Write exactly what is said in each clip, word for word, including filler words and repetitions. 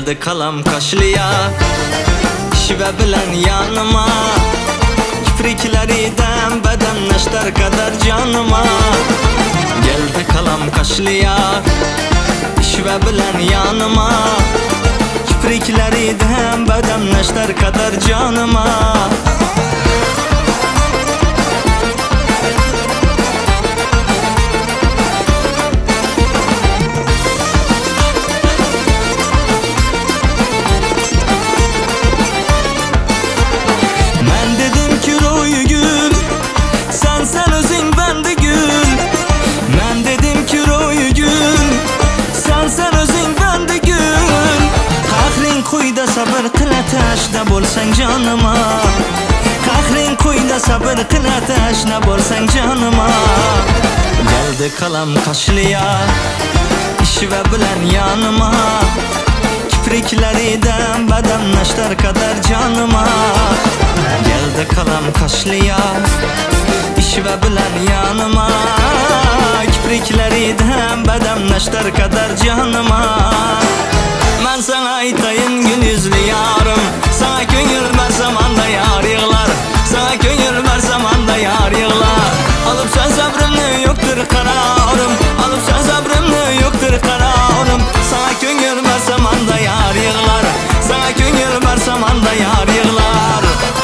Geldi kalam kaşlıya Şive bilen yanıma Kiprikleriden bedenleştir kadar canıma Geldi kalam kaşlıya Şive bilen yanıma Kiprikleriden bedenleştir kadar canıma sabır qil ateşda bo'lsang canıma Qahring qo'yda sabır qil ateşda bo'lsang canıma Geldi kalam kaşlıya Şive bilen yanıma Kiprikleriden bedenleştir kadar canıma Geldi kalam kaşlıya Şive bilen yanıma Kiprikleriden bedenleştir kadar canıma Ben sana aytayım gün yüzlü yarım Sana köngül versem anda yar yığlar Sana köngül versem anda yar yığlar Alıp sen sabrımı yoktur kararım Alıp sen sabrımı yoktur kararım Sana köngül versem anda yar yığlar Sana köngül versem anda yar yığlar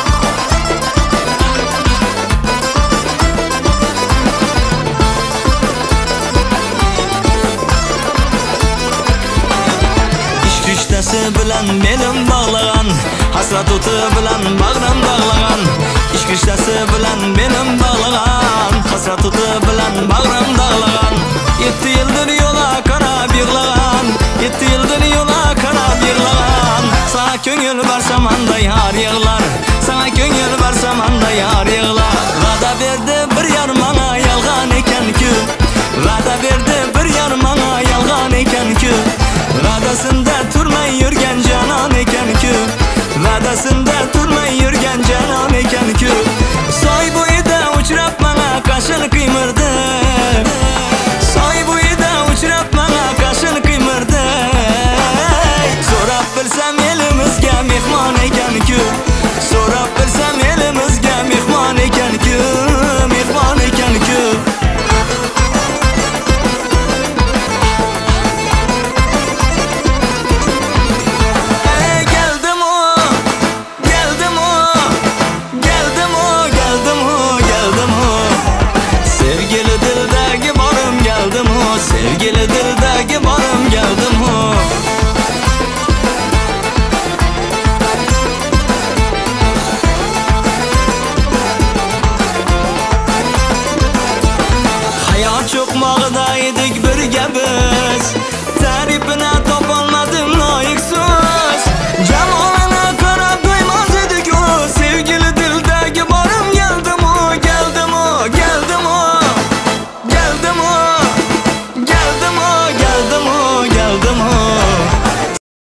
bilen benim bağlagan Hasrat otu bilen bağrım bağlagan İş güçtesi bilen benim bağlagan Hasrat otu bilen bağrım dağlagan Yetti yıldır yola karab yığlagan Yetti yıldır yola karab yığlagan Sana köngül versem anda yar yığlar Sana köngül versem anda yar yığlar Vada verdi bir yar bana yalgan eken ki Vada verdi bir yar bana yalgan eken ki Vadasında turmay yürgen canan eken ki Vadasında turmay yürgen canan eken ki Soy boyida uçrap bana kaşın kıymırdı Soy boyida uçrap bana kaşın kıymırdı Sorap bilsem elimizge mehman eken ki Sorap bilsem elimizge mehman eken ki Mehman eken ki Sevgili dildagi borim geldim ho Hayat cho'qmog'ida edik birga biz